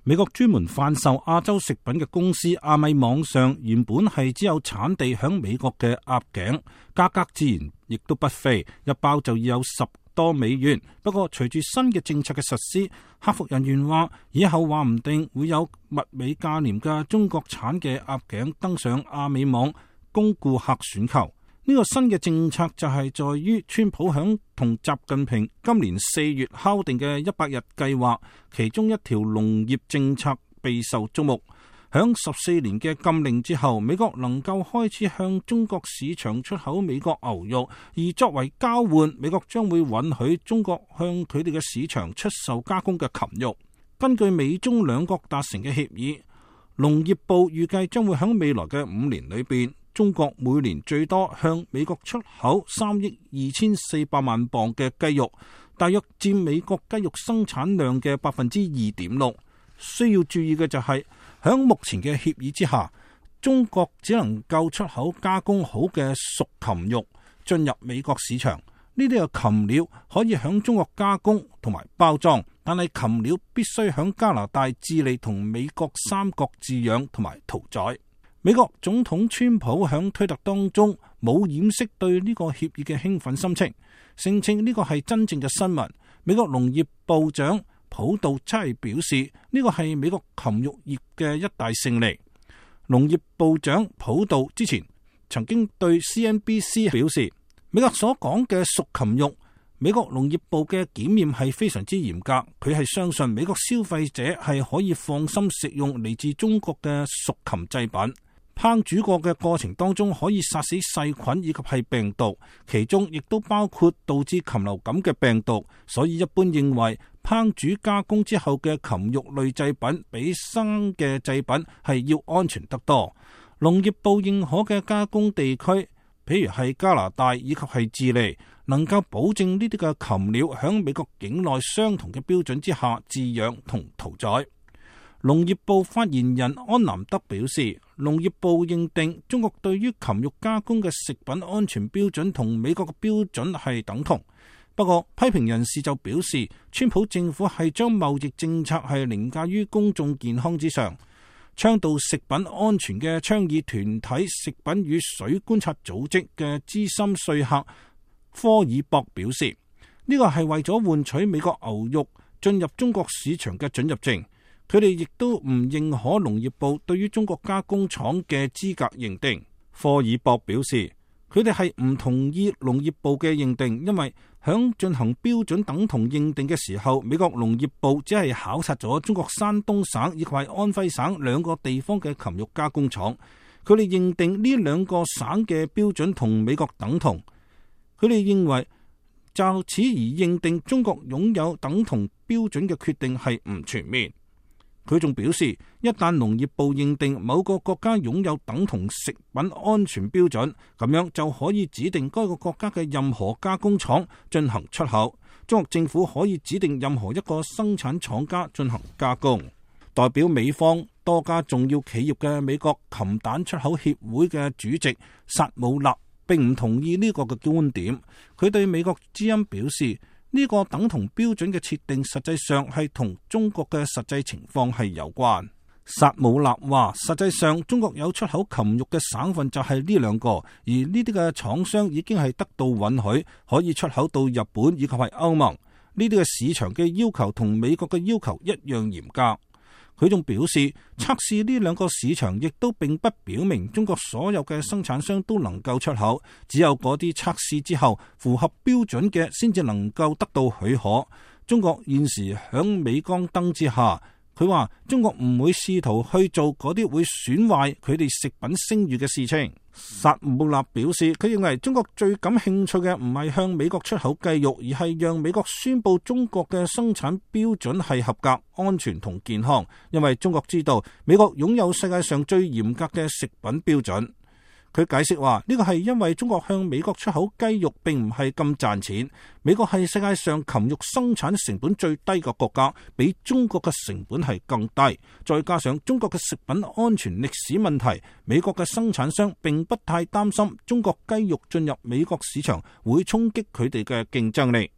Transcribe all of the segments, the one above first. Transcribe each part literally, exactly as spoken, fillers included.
美國專門販售亞洲食品嘅公司阿米網上原本係只有產地響美國嘅鴨頸，價格自然亦都不菲，一包就要有十多美元。不過隨住新嘅政策嘅實施，客服人員話以後話唔定會有物美價廉嘅中國產嘅鴨頸登上阿米網供顧客選購。呢個新嘅政策就係在於川普響同習近平今年四月敲定嘅一百日計劃，其中一條農業政策備受矚目。響十四年嘅禁令之後，美國能夠開始向中國市場出口美國牛肉，而作為交換，美國將會允許中國向佢哋嘅市場出售加工嘅禽肉。根據美中兩國達成嘅協議，農業部預計將會響未來嘅五年裏邊，中國每年最多向美國出口三億二千四百萬磅嘅雞肉，大約佔美國雞肉生產量嘅百分之二點六。需要注意嘅就係，響目前嘅協議之下，中國只能夠出口加工好嘅熟禽肉進入美國市場。呢啲嘅禽料可以響中國加工同埋包裝，但係禽料必須響加拿大、智利同美國三國飼養同埋屠宰。美國總統川普響推特當中冇掩飾對呢個協議嘅興奮心情，聲稱呢個係真正嘅新聞。美國農業部長普杜真係表示呢個係美國禽肉業嘅一大勝利。農業部長普杜之前曾經對 C N B C 表示，美國所講嘅熟禽肉，美國農業部嘅檢驗係非常之嚴格，佢係相信美國消費者係可以放心食用嚟自中國嘅熟禽製品。烹煮過嘅過程當中可以殺死細菌以及係病毒，其中亦都包括導致禽流感嘅病毒，所以一般認為烹煮加工之後嘅禽肉類製品比生嘅製品係要安全得多。農業部認可嘅加工地區，譬如係加拿大以及係智利，能夠保證呢啲嘅禽料響美國境內相同嘅標準之下飼養同屠宰。農業部發言人安南德表示，農業部認定中國對於禽肉加工嘅食品安全標準同美國嘅標準係等同。不過批評人士就表示，川普政府係將貿易政策係凌駕於公眾健康之上。倡導食品安全嘅倡議團體食品與水觀察組織嘅資深說客科爾博表示，呢個係為咗換取美國牛肉進入中國市場嘅准入證。佢哋亦都唔認可農業部對於中國加工廠嘅資格認定。科爾博表示，佢哋係唔同意農業部嘅認定，因為響進行標準等同認定嘅時候，美國農業部只係考察咗中國山東省以及係安徽省兩個地方嘅禽肉加工廠。佢哋認定呢兩個省嘅標準同美國等同。佢哋認為就此而認定中國擁有等同標準嘅決定係唔全面。佢仲表示，一旦農業部認定某個國家擁有等同食品安全標準，咁樣就可以指定該個國家嘅任何加工廠進行出口。中國政府可以指定任何一個生產廠家進行加工。代表美方多家重要企業嘅美國禽蛋出口協會嘅主席薩姆納並唔同意呢個嘅觀點。佢對美國之音表示，呢個等同標準嘅設定實際上係同中國嘅實際情況係有關。薩姆納話，實際上中國有出口禽肉嘅省份就係呢兩個，而呢啲嘅廠商已經係得到允許可以出口到日本以及係歐盟。呢啲嘅市場嘅要求同美國嘅要求一樣嚴格。佢仲表示，測試呢兩個市場亦都並不表明中國所有嘅生產商都能夠出口，只有嗰啲測試之後符合標準嘅先至能夠得到許可。中國現時響鎂光燈之下，佢話中國唔會試圖去做嗰啲會損壞佢哋食品聲譽嘅事情。薩姆納表示，佢認為中國最感興趣嘅唔係向美國出口雞肉，而係讓美國宣布中國嘅生產標準係合格、安全同健康，因為中國知道美國擁有世界上最嚴格嘅食品標準。佢解釋話，呢個係因為中國向美國出口雞肉並唔係咁賺錢，美國係世界上禽肉生產成本最低嘅國家，比中國嘅成本係更低。再加上中國嘅食品安全歷史問題，美國嘅生產商並不太擔心中國雞肉進入美國市場會衝擊佢哋嘅競爭力。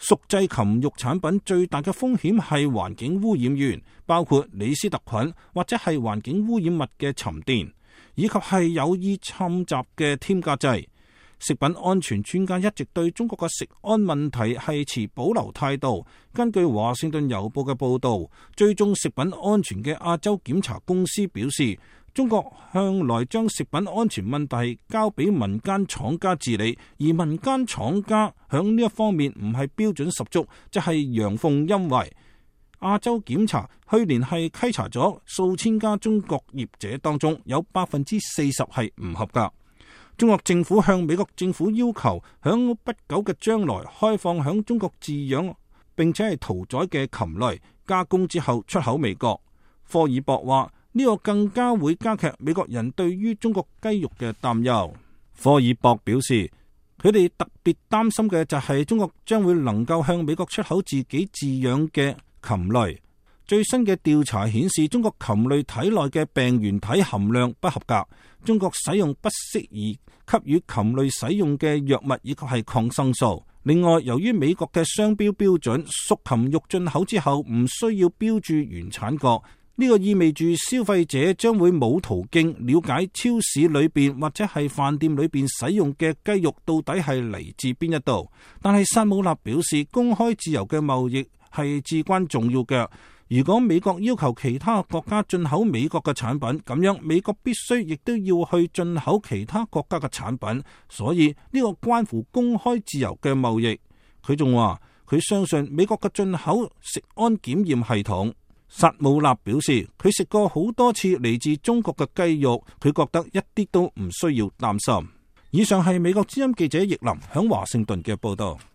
熟製禽肉產品最大嘅風險係環境污染源，包括李斯特菌或者係環境污染物嘅沉澱，以及係有意侵襲嘅添加劑。食品安全專家一直對中國嘅食安問題係持保留態度。根據華盛頓郵報嘅報導，追蹤食品安全嘅亞洲檢查公司表示，中國向來將食品安全問題交俾民間廠家治理，而民間廠家響呢一方面唔係標準十足，就係陽奉陰違。亞洲檢查去年係稽查咗數千家中國業者，當中有百分之四十係唔合格。中國政府向美國政府要求，響不久嘅將來開放響中國飼養並且係屠宰嘅禽類加工之後出口美國。科爾博話呢個更加會加劇美國人對於中國雞肉嘅擔憂。科爾博表示，佢哋特別擔心嘅就係中國將會能夠向美國出口自己飼養嘅禽類。最新嘅調查顯示，中國禽類體內嘅病原體含量不合格。中國使用不適宜給予禽類使用嘅藥物以及係抗生素。另外，由於美國嘅商標標準，熟禽肉進口之後唔需要標注原產國，呢個意味住消費者將會冇途徑了解超市裏邊或者係飯店裏邊使用嘅雞肉到底係嚟自邊一度。但係薩姆納表示，公開自由嘅貿易係至關重要嘅。如果美國要求其他國家進口美國嘅產品，咁樣美國必須亦都要去進口其他國家嘅產品，所以呢個關乎公開自由嘅貿易。佢仲話佢相信美國嘅進口食安檢驗系統。薩姆納表示，佢食過好多次嚟自中國嘅雞肉，佢覺得一啲都唔需要擔心。以上係美國之音記者易林響華盛頓嘅報道。